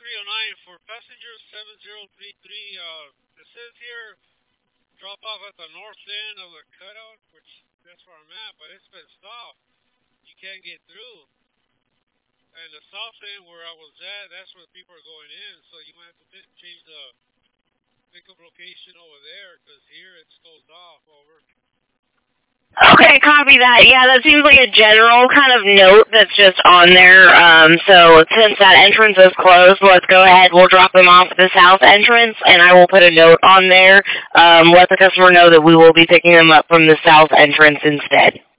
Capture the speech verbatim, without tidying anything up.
three oh nine for passengers seven zero three three. Uh, it says here drop off at the north end of the cutout, which that's where I'm at, but it's been stopped. You can't get through. And the south end where I was at, that's where people are going in, so you might have to change the pickup location over there, because here it's closed off. Over. Okay, copy that. Yeah, that seems like a general kind of note that's just on there. Um, so since that entrance is closed, let's go ahead. We'll drop them off at the south entrance, and I will put a note on there. Um, let the customer know that we will be picking them up from the south entrance instead.